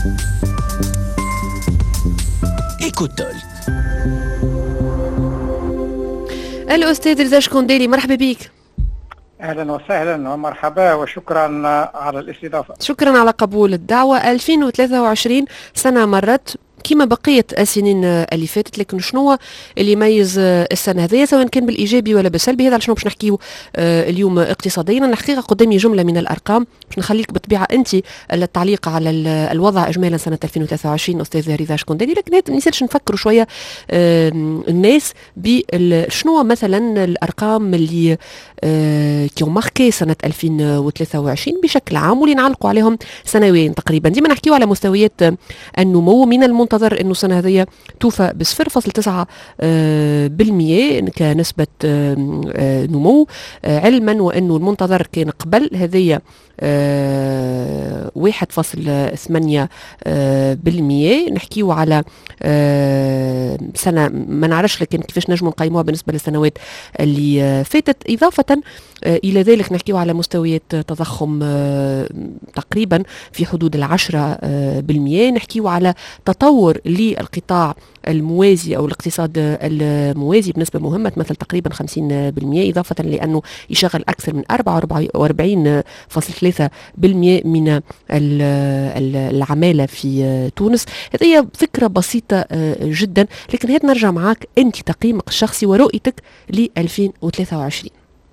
إيكوتول. الأستاذ رضا شكونديلي، مرحبا بك. أهلا وسهلا ومرحبا وشكرا على الاستضافة. شكرا على قبول الدعوة. 2023 سنة مرت كما بقية السنين اللي فاتت، لكن شنو اللي يميز السنة هذه سواء كان بالإيجابي ولا بالسلبي؟ هذا على شنو باش نحكيو اليوم اقتصاديا. الحقيقة قدامي جملة من الأرقام باش نخليك بالطبيعة أنت التعليق على الوضع إجمالا سنة 2023 أستاذ رضا شكونديلي، لكن ما نسيتش نفكروا شوية الناس بشنو مثلا الأرقام اللي كيو ماركي سنة 2023 بشكل عام واللي نعلقوا عليهم سنويا تقريبا. ديما نحكيو على مستويات النمو. من المنتظر انه السنه هذه توفى ب 0.9% كنسبه نمو، علما وانه المنتظر كان قبل هذه 1.8%. نحكيو على سنه ما نعرفش لكن كيفاش نجموا نقيموها بالنسبه للسنوات اللي فاتت. اضافه الى ذلك نحكيو على مستويات تضخم تقريبا في حدود 10%. نحكيو على تطور للقطاع الموازي او الاقتصاد الموازي بنسبه مهمه تمثل تقريبا 50%، اضافه لانه يشغل اكثر من 44.3% من العماله في تونس. هذه فكره بسيطه جدا، لكن هات نرجع معك انت تقييمك الشخصي ورؤيتك ل 2023.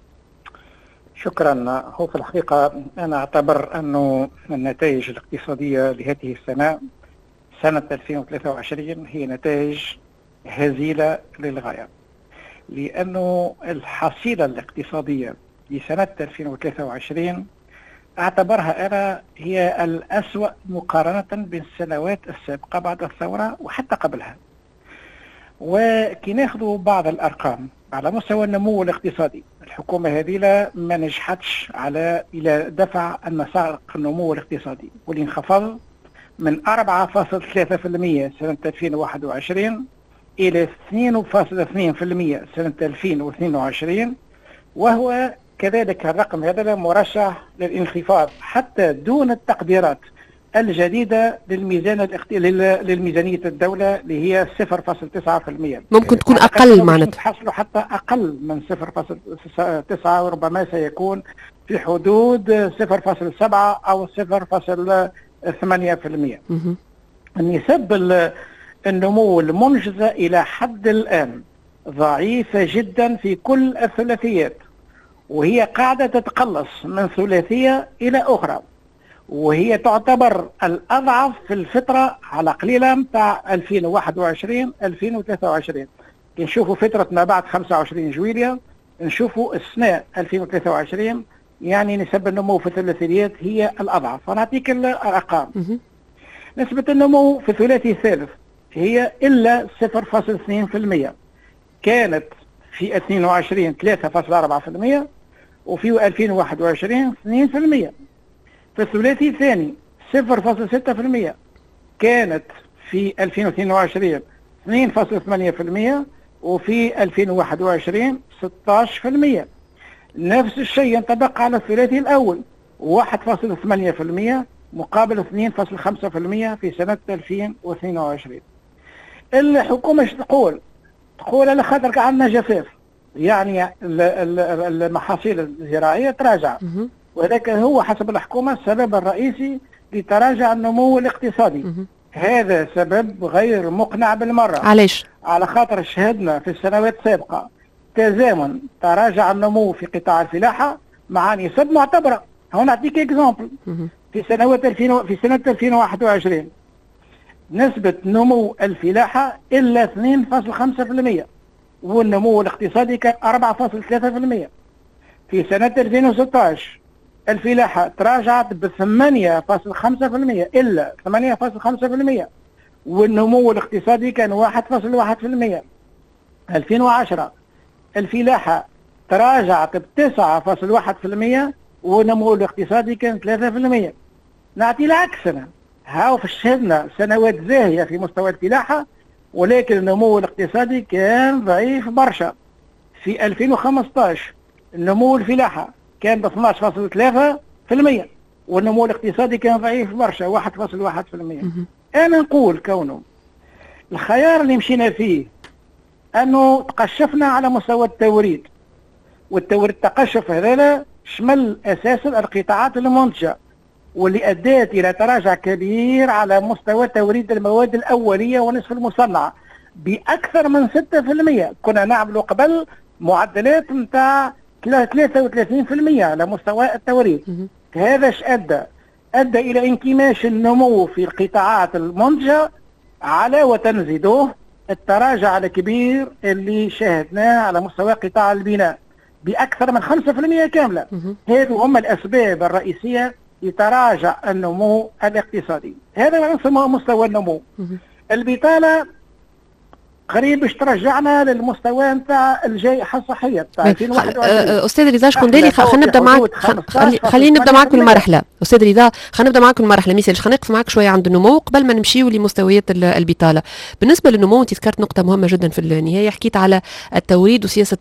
شكرا. هو في الحقيقة أنا أعتبر أنه النتائج الاقتصادية لهذه السنة سنة 2023 هي نتائج هزيلة للغاية، لأنه الحصيلة الاقتصادية لسنة 2023 أعتبرها أنا هي الأسوأ مقارنة بالسنوات السابقة بعد الثورة وحتى قبلها. وكي ناخذوا بعض الأرقام على مستوى النمو الاقتصادي، الحكومة هذه ما نجحتش إلى دفع مسار النمو الاقتصادي واللي انخفض من 4.3% سنة 2021 إلى 2.2% سنة 2022، وهو كذلك الرقم هذا مرشح للانخفاض حتى دون التقديرات الجديدة للميزانية الدولة اللي هي 0.9%. ممكن تكون أقل معناتها، تحصل حتى أقل من 0.9 وربما سيكون في حدود 0.7 أو 0.8%. النسب النمو المنجزة إلى حد الآن ضعيفة جدا في كل الثلاثيات، وهي قاعدة تتقلص من ثلاثية إلى أخرى، وهي تعتبر الأضعف في الفترة على قليلة متاع 2021-2023. نشوفوا فترة ما بعد 25 جويلية، نشوفوا السنة 2023 يعني نسب النمو في الثلاثيات هي الأضعف. ونعطيك الأرقام. نسبة النمو في الثلاثي الثالث هي إلا 0.2%، كانت في 22 3.4%، وفي 2021 2%. في الثلاثي الثاني 0.6%، كانت في 2022 2.8%، وفي 2021 16%. نفس الشيء ينطبق على الثلاثي الأول 1.8% مقابل 2.5% في سنة 2022. الحكومة ايش تقول؟ تقول على خاطر عندنا جفاف، يعني المحاصيل الزراعية تراجع، وذلك هو حسب الحكومة السبب الرئيسي لتراجع النمو الاقتصادي. هذا سبب غير مقنع بالمرة. علاش؟ على خاطر شهدنا في السنوات السابقة تزامن تراجع النمو في قطاع الفلاحة مع نسب معتبرة. هنا نعطيك اكزامبل. في سنة 2021 نسبة نمو الفلاحة إلا 2.5%، والنمو الاقتصادي كان 4.3%. في سنة 2016 الفلاحة تراجعت ب 8.5%، إلا 8.5%، والنمو الاقتصادي كان 1.1%. 2010 الفلاحة تراجعت ب 9.1%، والنمو الاقتصادي كان 3%. نعطي العكسنا، هاو في شهدنا سنوات زاهية في مستوى الفلاحة، ولكن النمو الاقتصادي كان ضعيف برشا. في 2015 النمو الفلاحة كان ب 12.3%، والنمو الاقتصادي كان ضعيف برشا 1.1%. انا نقول كونه الخيار اللي مشينا فيه انه تقشفنا على مستوى التوريد، والتوريد التقشف هذا شمل اساسا القطاعات المنتجه، واللي ادت الى تراجع كبير على مستوى توريد المواد الاوليه ونصف المصنعه باكثر من 6%. كنا نعملوا قبل معدلات نتاع 33% على مستوى التوريد. هذا ايش ادى الى انكماش النمو في القطاعات المنتجه، على وتنزيدوه التراجع الكبير اللي شاهدناه على مستوى قطاع البناء باكثر من 5% كامله. هذو هم الاسباب الرئيسيه لتراجع النمو الاقتصادي. هذا ما نسمى مستوى النمو. البطاله قريب باش ترجعنا للمستوى نتاع الجائحه الصحيه تاع 2021. استاذ رضا شكوندالي، خلينا نبدا معك، خلينا نبدا معك المرحله. استاذ رضا خلينا نبدا معك المرحله، ميسالش خلينا نقف معك شويه عند النمو قبل ما نمشيو لمستويات البطاله. بالنسبه للنمو انت ذكرت نقطه مهمه جدا في النهايه، حكيت على التوريد وسياسه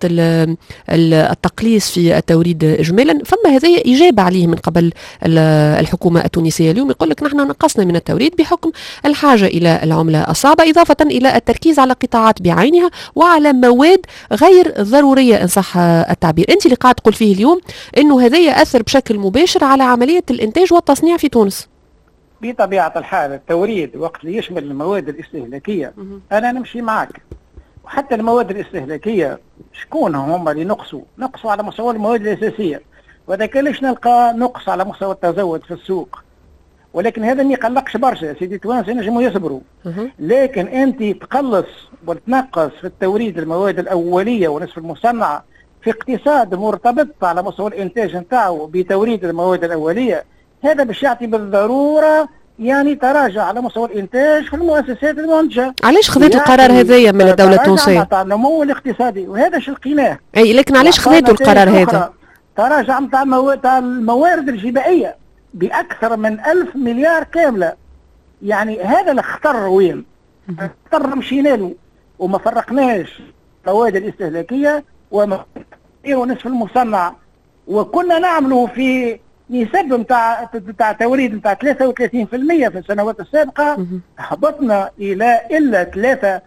التقليص في التوريد اجمالا. فما هذه اجابه عليه من قبل الحكومه التونسيه اليوم، يقول لك نحن نقصنا من التوريد بحكم الحاجه الى العمله الصعبه، اضافه الى التركيز على قطاعات بعينها وعلى مواد غير ضروريه ان صح التعبير. انت اللي قاعد تقول فيه اليوم انه هذا ياثر بشكل مباشر على عمليه الانتاج والتصنيع في تونس. بطبيعه الحال التوريد وقت اللي يشمل المواد الاستهلاكيه انا نمشي معك، وحتى المواد الاستهلاكيه شكون هم اللي نقصوا على مستوى المواد الاساسيه، وهذا كان ليش نلقى نقص على مستوى التزود في السوق. ولكن هذا ما يقلقش برشا، سيدي التوانسه ينجموا يصبروا. لكن انت تقلص وتنقص في التوريد المواد الاوليه ونصف المصنعه في اقتصاد مرتبط على مستوى الانتاج نتاعو بتوريد المواد الاوليه، هذا باش يعطي بالضروره يعني تراجع على مستوى الانتاج في المؤسسات المنتجه. علاش خذيتوا القرار هذايا من الدوله التونسيه؟ تراجع النمو الاقتصادي، وهذا شو لقيناه. اي لكن علاش خذيتوا القرار هذا؟ تراجع نتاع الموارد الجبائيه باكثر من 1000 مليار كامله. يعني هذا الخطر وين؟ الخطر مشينا له وما فرقناش المواد الاستهلاكيه ونصف المصنع، وكنا نعملوا في نسب نتاع توريد نتاع 33% في السنوات السابقه، هبطنا الى الا 3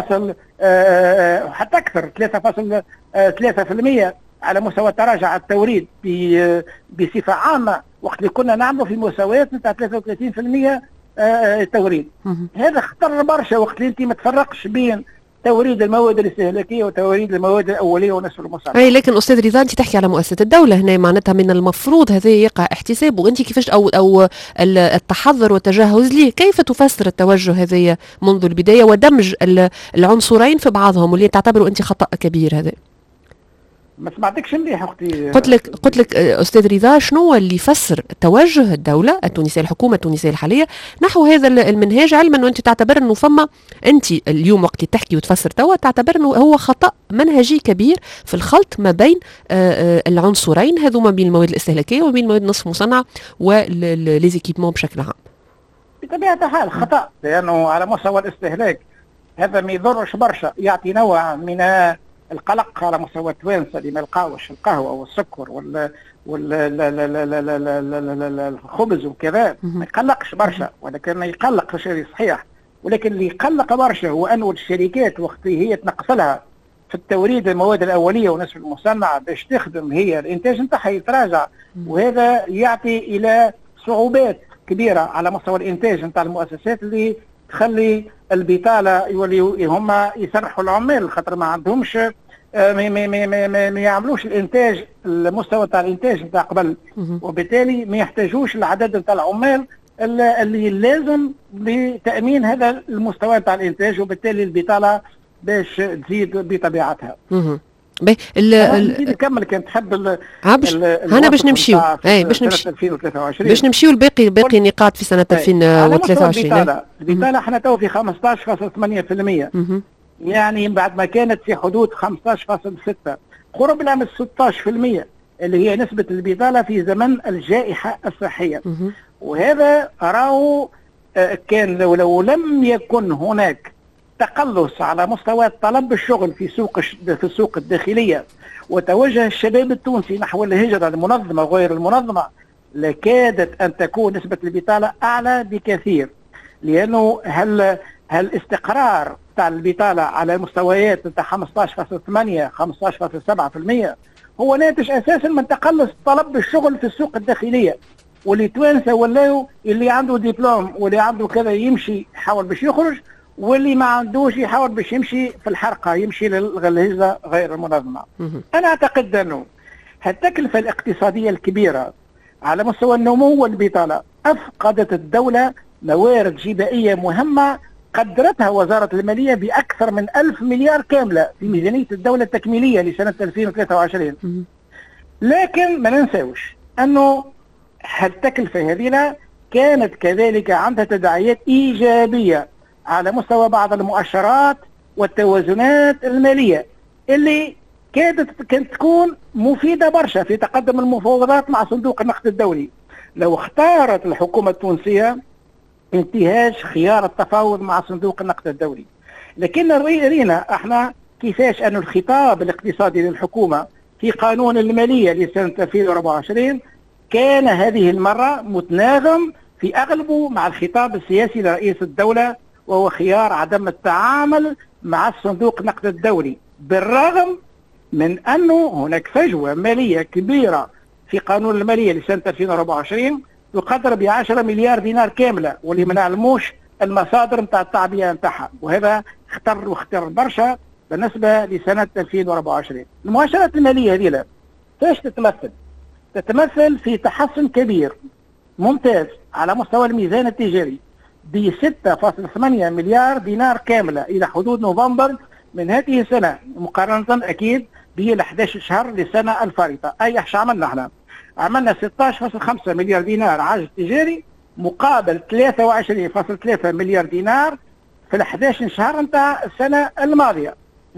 حتى اكثر 3.3% على مستوى تراجع التوريد بصفه عامه، وقت اللي كنا نعملوا في مستويات نتاع 33% التوريد. هذا خطر برشا وقت اللي انت ما تفرقش بين توريد المواد الاستهلاكيه وتوريد المواد الاوليه ونصف المصنع. اي لكن استاذ رضا انت تحكي على مؤسسه الدوله هنا، معناتها من المفروض هذا يقع احتسابه، وانت كيفاش او التحضر والتجهز ليه، كيف تفسر التوجه هذايا منذ البدايه ودمج العنصرين في بعضهم واللي تعتبره انت خطا كبير هذا؟ ما سمعتكش مليح اختي. قلت لك استاذ رضا شنو اللي يفسر توجه الدوله التونسيه الحكومه التونسيه الحاليه نحو هذا المنهاج، علما انه انت تعتبر انه فما، انت اليوم وقت اللي تحكي وتفسر توا تعتبر انه هو خطا منهجي كبير في الخلط ما بين العنصرين هذوما، بين المواد الاستهلاكيه وبين المواد نصف مصنعه وليزيكيبمون بشكل عام. بطبيعه الحال خطا، لانه على مستوى الاستهلاك هذا ما يضرش برشا، يعطي نوع من القلق على مستوى التوانسه اللي ما يلقاوش القهوه والسكر والخبز وكذا، ما يقلقش برشا، ولكن يقلق في شيء صحيح. ولكن اللي يقلق برشا هو انه الشركات وقت هي تنقص لها في التوريد المواد الاوليه ونصف المصنعه باش تخدم هي الانتاج نتاعها يتراجع، وهذا يعطي الى صعوبات كبيره على مستوى الانتاج نتاع المؤسسات اللي تخلي البطاله يولي هما يسرحوا العمال خاطر ما عندهمش ما يعملوش الانتاج المستوى تاع الانتاج نتاع قبل، وبالتالي ما يحتاجوش العدد نتاع العمال اللي لازم لتامين هذا المستوى تاع الانتاج، وبالتالي البطاله باش تزيد بطبيعتها. نكمل كان تحب هنا باش نمشيو باش نمشيو باقي النقاط في سنه 2023. البطاله احنا تو في 15.8%، يعني بعد ما كانت في حدود 15.6 قربنا من 16% اللي هي نسبه البطاله في زمن الجائحه الصحيه. وهذا راهو كان لو لم يكن هناك تقلص على مستوى طلب الشغل في السوق الداخليه، وتوجه الشباب التونسي نحو الهجره المنظمه وغير المنظمه لكادت أن تكون نسبة البطالة أعلى بكثير، لأنه هالاستقرار تاع البطالة على مستويات تاع 15.8 15.7% هو ناتج أساسا من تقلص طلب الشغل في السوق الداخلية، واللي توانسة ولاو اللي عنده دبلوم واللي عنده كذا يمشي يحاول باش يخرج، واللي ما عندوش يحاول باش يمشي في الحرقة، يمشي للهجرة غير المنظمة. أنا أعتقد أنه التكلفة الاقتصادية الكبيرة على مستوى النمو والبطالة أفقدت الدولة موارد جبائية مهمة قدرتها وزارة المالية بأكثر من 1000 مليار كاملة في ميزانية الدولة التكميلية لسنة 2023. لكن ما ننساوش أنه التكلفة هذه كانت كذلك عندها تداعيات إيجابية على مستوى بعض المؤشرات والتوازنات المالية اللي كانت تكون مفيدة برشا في تقدم المفاوضات مع صندوق النقد الدولي لو اختارت الحكومة التونسية انتهاج خيار التفاوض مع صندوق النقد الدولي. لكن رينا احنا كيفاش أن الخطاب الاقتصادي للحكومة في قانون المالية لسنة 2024 كان هذه المرة متناغم في أغلبه مع الخطاب السياسي لرئيس الدولة، وهو خيار عدم التعامل مع الصندوق النقد الدولي، بالرغم من أنه هناك فجوة مالية كبيرة في قانون المالية لسنة 2024 تقدر ب10 مليار دينار كاملة، واللي ما نعلموش المصادر نتاع التعبئة نتاعها، وهذا اختر برشا بالنسبة لسنة 2024. المؤشرات المالية هذه كيفاش تتمثل في تحسن كبير ممتاز على مستوى الميزان التجاري ب 6.8 مليار دينار كاملة إلى حدود نوفمبر من هذه السنة، مقارنة أكيد بال 11 شهر للسنة الفارطة. أي ايش عملنا احنا؟ عملنا 16.5 مليار دينار عجز تجاري مقابل 23.3 مليار دينار في ال 11 شهر نتاع السنة الماضية.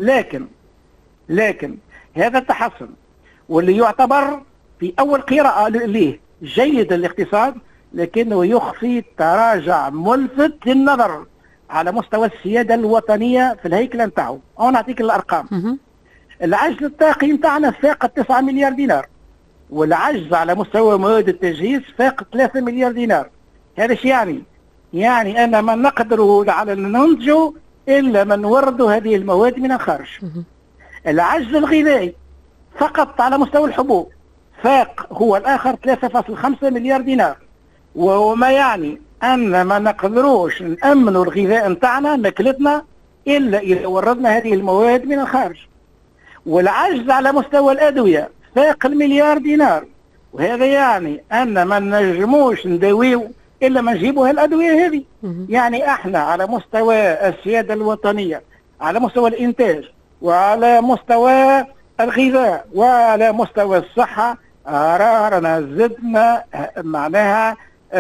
لكن هذا التحسن واللي يعتبر في أول قراءة ليه جيد للاقتصاد، لكنه يخفي تراجع ملفت للنظر على مستوى السيادة الوطنية في الهيكل نتاعو. أنا نعطيك الأرقام. العجز الطاقي نتاعنا فاق 9 مليار دينار، والعجز على مستوى مواد التجهيز فاق 3 مليار دينار. هذا ايش يعني؟ يعني أن ما نقدروا على ننتجه إلا ما نوردوا هذه المواد من الخارج. العجز الغذائي فقط على مستوى الحبوب فاق هو الآخر 3.5 مليار دينار، وما يعني أن ما نقدروش نأمنوا الغذاء نتاعنا ماكلتنا إلا إذا وردنا هذه المواد من الخارج. والعجز على مستوى الأدوية فاق المليار دينار، وهذا يعني أن ما نجموش نداويو إلا ما نجيبوا هالأدوية هذه. يعني احنا على مستوى السيادة الوطنية، على مستوى الإنتاج، وعلى مستوى الغذاء، وعلى مستوى الصحة، رانا زدنا معناها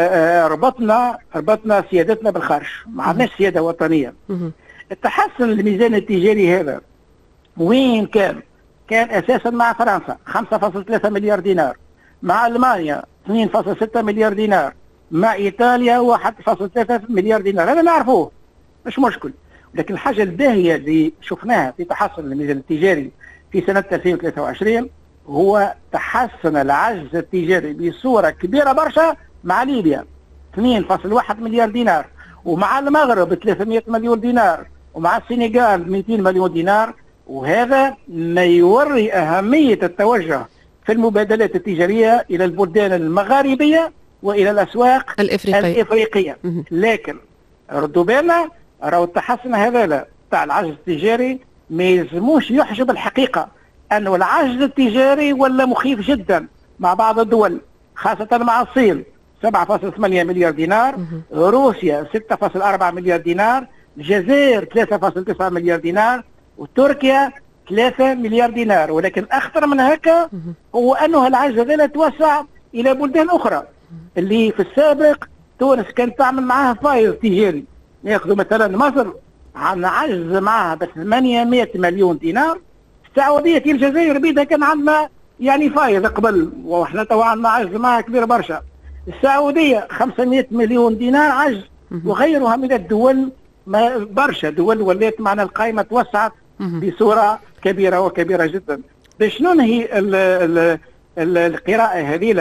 ربطنا سيادتنا بالخارج، ما عندناش سيادة وطنية. التحسن الميزان التجاري هذا وين كان أساسا مع فرنسا 5.3 مليار دينار، مع ألمانيا 2.6 مليار دينار، مع إيطاليا 1.3 مليار دينار. هذا نعرفوه مش مشكل. لكن الحاجة الباهية اللي شفناها في تحسن الميزان التجاري في سنة 2023 هو تحسن العجز التجاري بصورة كبيرة برشا مع ليبيا 2.1 مليار دينار، ومع المغرب 300 مليون دينار، ومع السنغال 200 مليون دينار. وهذا ما يوري أهمية التوجه في المبادلات التجارية إلى البلدان المغاربية وإلى الأسواق الإفريقية. لكن ردوا بالنا، راهو التحسن هذا تاع العجز التجاري ما يلزموش يحجب الحقيقة أنه العجز التجاري ولا مخيف جدا مع بعض الدول، خاصة مع الصين 7.8 مليار دينار، روسيا 6.4 مليار دينار، الجزائر 3.9 مليار دينار، وتركيا 3 مليار دينار. ولكن أخطر من هكا هو أنه العجز هذا توسع إلى بلدان أخرى اللي في السابق تونس كانت تعمل معها فايض تجاري. ياخذوا مثلا مصر عندنا عجز معها ب 800 مليون دينار، السعودية الجزائر بيدها كان عندنا يعني فايض قبل، وإحنا توا عندنا عجز معها كبير برشا. السعودية 500 مليون دينار عجز، وغيرها من الدول برشا دول ولات معنا القائمة توسعت بصورة كبيرة وكبيرة جدا. باش ننهي القراءة هذه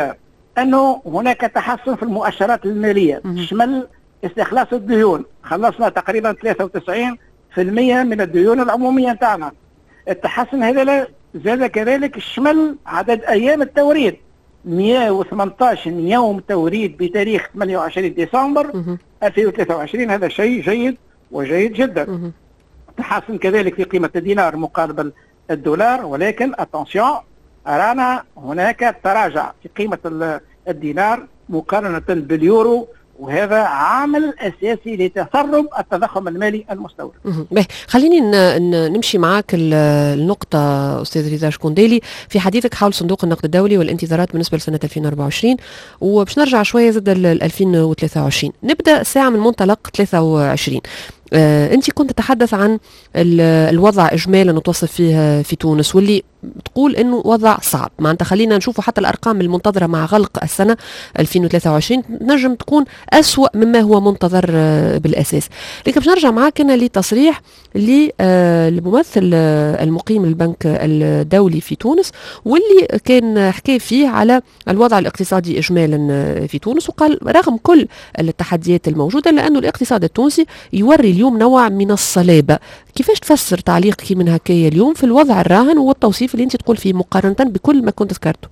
أنه هناك تحسن في المؤشرات المالية تشمل استخلاص الديون. خلصنا تقريبا 93% من الديون العمومية نتاعنا. التحسن هذا زاد كذلك شمل عدد أيام التوريد، 118 يوم توريد بتاريخ 28 ديسمبر 2023. هذا شيء جيد وجيد جدا. تحسن كذلك في قيمة الدينار مقابل الدولار، ولكن اتونسيون، رانا هناك تراجع في قيمة الدينار مقارنة باليورو، وهذا عامل أساسي لتسرب التضخم المالي المستورد. خليني نمشي معك النقطة أستاذ رضا شكونديلي في حديثك حول صندوق النقد الدولي والانتظارات بالنسبة لسنة 2024، وباش نرجع شوية زاد ل 2023. نبدأ ساعة من منطلق 23. أنت كنت تتحدث عن الوضع إجمالا وتوصف فيه في تونس، واللي تقول انه وضع صعب. معناتها خلينا نشوفوا حتى الارقام المنتظره مع غلق السنه 2023 نجم تكون اسوأ مما هو منتظر بالاساس. لكن باش نرجع معاك هنا لتصريح للممثل المقيم للبنك الدولي في تونس، واللي كان حكى فيه على الوضع الاقتصادي اجمالا في تونس، وقال رغم كل التحديات الموجوده الا انه الاقتصاد التونسي يوري اليوم نوع من الصلابه. كيفاش تفسر تعليقك من هكايا اليوم في الوضع الراهن والتوصيف اللي انت تقول فيه مقارنه بكل ما كنت ذكرته؟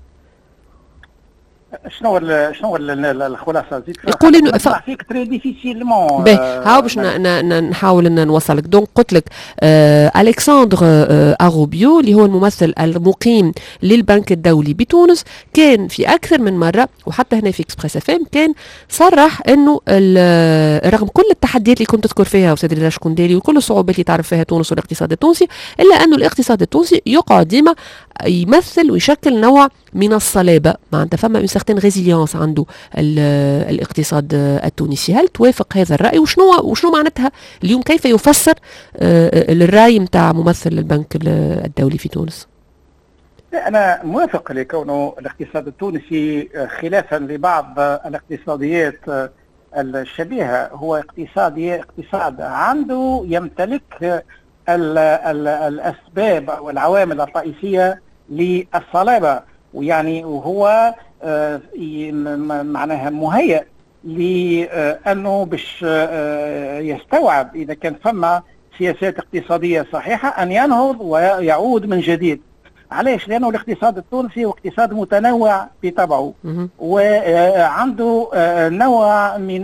شنو الخلاصه؟ يقول انه فيك تري ديفيسيلمون. هاو باش نحاول ان نوصلك. دونك قلت لك الكسندر اغوبيو اللي هو الممثل المقيم للبنك الدولي بتونس كان في اكثر من مره، وحتى هنا في اكسبريس اف ام كان صرح انه رغم كل التحديات اللي كنت تذكر فيها استاذ رضا شكونديلي وكل الصعوبات اللي تعرف فيها تونس والاقتصاد التونسي، الا انه الاقتصاد التونسي يقعد ديما يمثل ويشكل نوع من الصلابه. معناتها فما سيغتين ريزيليونس عنده الاقتصاد التونسي. هل توافق هذا الراي؟ وشنو معناتها اليوم؟ كيف يفسر الراي نتاع ممثل البنك الدولي في تونس؟ انا موافق لكونه الاقتصاد التونسي خلافا لبعض الاقتصاديات الشبيهه هو اقتصاد عنده يمتلك الاسباب او العوامل الرئيسيه للصلابه، ويعني وهو معناها مهيئ لانه باش يستوعب اذا كان فما سياسات اقتصاديه صحيحه ان ينهض ويعود من جديد. علاش؟ لانه الاقتصاد التونسي هو اقتصاد متنوع بطبعه، وعنده نوع من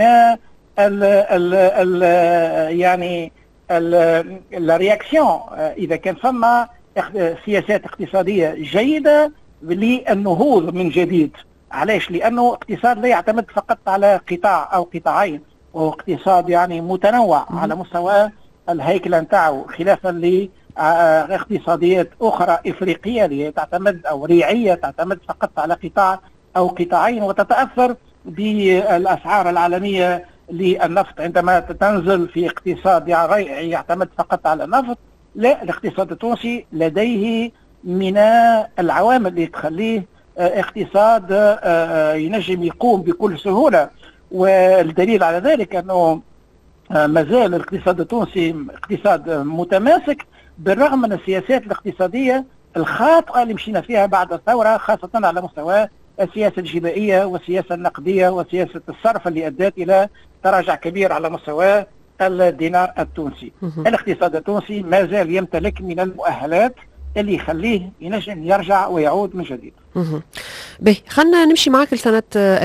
يعني الرياكسيون اذا كان فما سياسات اقتصاديه جيده للنهوض من جديد. علاش؟ لانه اقتصاد لا يعتمد فقط على قطاع او قطاعين، وهو اقتصاد يعني متنوع على مستوى الهيكله نتاعو، خلافا لاقتصاديات اخرى افريقيه اللي تعتمد او ريعيه تعتمد فقط على قطاع او قطاعين وتتاثر بالاسعار العالميه للنفط عندما تنزل في اقتصاد يعتمد فقط على النفط. لا، الاقتصاد التونسي لديه من العوامل اللي تخليه اقتصاد ينجم يقوم بكل سهولة، والدليل على ذلك أنه مازال الاقتصاد التونسي اقتصاد متماسك بالرغم من السياسات الاقتصادية الخاطئة اللي مشينا فيها بعد الثورة، خاصة على مستوى السياسة الجبائية والسياسة النقدية وسياسة الصرف اللي أدت إلى تراجع كبير على مستوى الدينار التونسي. الاقتصاد التونسي ما زال يمتلك من المؤهلات اللي يخليه ينجم يرجع ويعود من جديد. باهي، خلينا نمشي معاك لسنة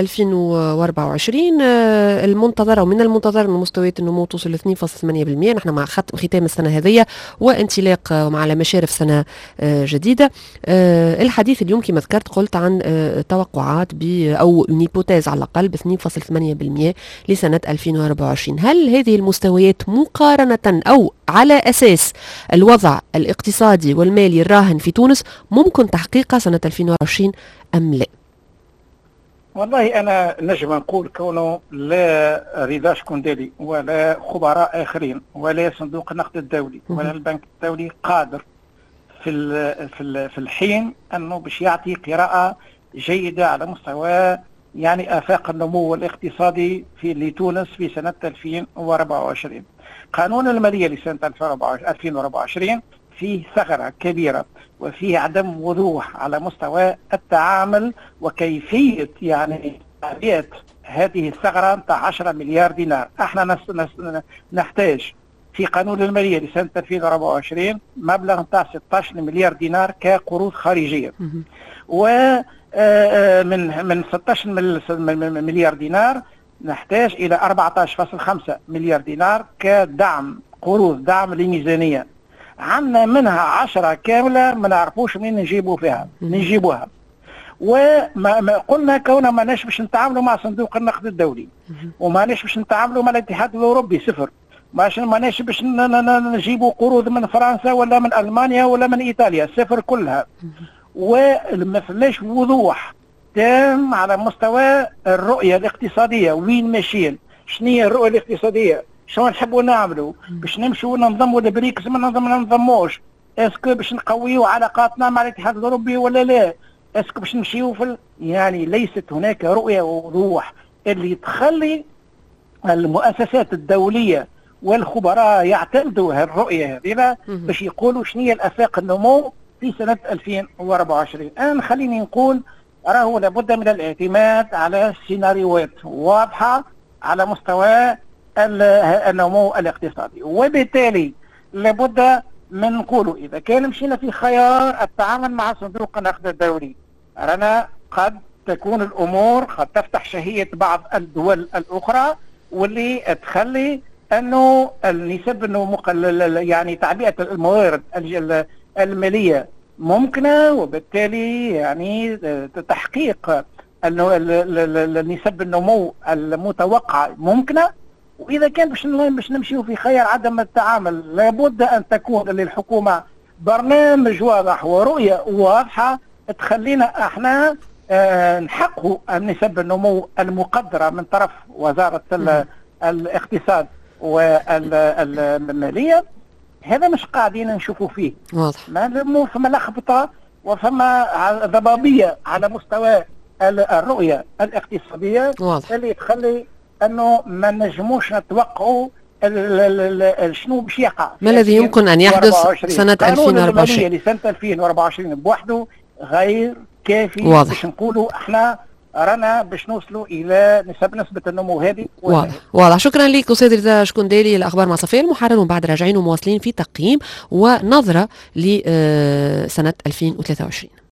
2024. المنتظرة ومن المنتظر أن مستويات النمو توصل ل 2.8%. نحن مع ختام السنة هذه وانطلاق على مشارف سنة جديدة. الحديث اليوم كما ذكرت قلت عن توقعات أو هيبوتيز على الأقل ب 2.8% لسنة 2024. هل هذه المستويات مقارنة أو على أساس الوضع الاقتصادي والمالي الراهن في تونس ممكن تحقيقها سنة 2024 أم لا؟ والله أنا نجم نقول كونه لا رضا شكونديلي ولا خبراء آخرين ولا صندوق النقد الدولي ولا البنك الدولي قادر في الحين أنه باش يعطي قراءة جيدة على مستوى يعني آفاق النمو الاقتصادي لتونس في سنة 2024. قانون المالية لسنة 2024 فيه ثغرة كبيرة وفيه عدم وضوح على مستوى التعامل وكيفية يعني تعبئة هذه الثغرة نتاع 10 مليار دينار. احنا نحتاج في قانون المالية لسنة 2024 مبلغ نتاع 16 مليار دينار كقروض خارجية، ومن 16 مليار دينار نحتاج إلى 14.5 مليار دينار كدعم، قروض دعم للميزانية. عندنا منها 10 كاملة ما نعرفوش منين نجيبوها. وما قلنا كونا ما باش نتعاملوا مع صندوق النقد الدولي، وما باش نتعاملوا مع الاتحاد الأوروبي صفر، ما باش نجيبوا قروض من فرنسا ولا من ألمانيا ولا من إيطاليا صفر كلها. وما فماش وضوح تام على مستوى الرؤية الاقتصادية، وين ماشيين، شنو هي الرؤية الاقتصادية، شنو نحبوا نعملوا، باش نمشوا ننضموا لبريكس ما ننضموش، اسكو باش نقويوا علاقاتنا مع الاتحاد الأوروبي ولا لا، اسكو باش نمشيوا يعني ليست هناك رؤية ووضوح اللي تخلي المؤسسات الدولية والخبراء يعتمدوا هالرؤية هذه باش يقولوا شنو هي الآفاق النمو في سنة 2024. أنا خليني نقول راهو لابد من الاعتماد على سيناريوهات واضحة على مستوى النمو الاقتصادي، وبالتالي لابد من نقولوا إذا كان مشينا في خيار التعامل مع صندوق النقد الدولي، رانا قد تكون الأمور قد تفتح شهية بعض الدول الأخرى واللي تخلي أنه النسب النمو يعني تعبئة الموارد المالية ممكنة، وبالتالي يعني تحقيق نسب النمو المتوقعة ممكنة. وإذا كان باش نمشيو في خيار عدم التعامل، لابد أن تكون للحكومة برنامج واضح ورؤية واضحة تخلينا احنا نحققوا نسب النمو المقدرة من طرف وزارة الاقتصاد والمالية. هذا مش قاعدين نشوفوا فيه، واضح. فما لخبطة وفما ضبابية على مستوى الرؤية الاقتصادية، واضح. اللي تخلي انه ما نجموش نتوقعوا شنو باش يقع، ما الذي يمكن ان يحدث سنة 2024. لسنة 2024 بوحده غير كافي، واضح. باش نقولوا احنا رانا باش نوصلوا الى نسبة النمو هذه. واضح. شكرا لك استاذ رضا شكندالي، الاخبار مع صفية المحرر، ومن بعد راجعين ومواصلين في تقييم ونظرة لسنة 2023.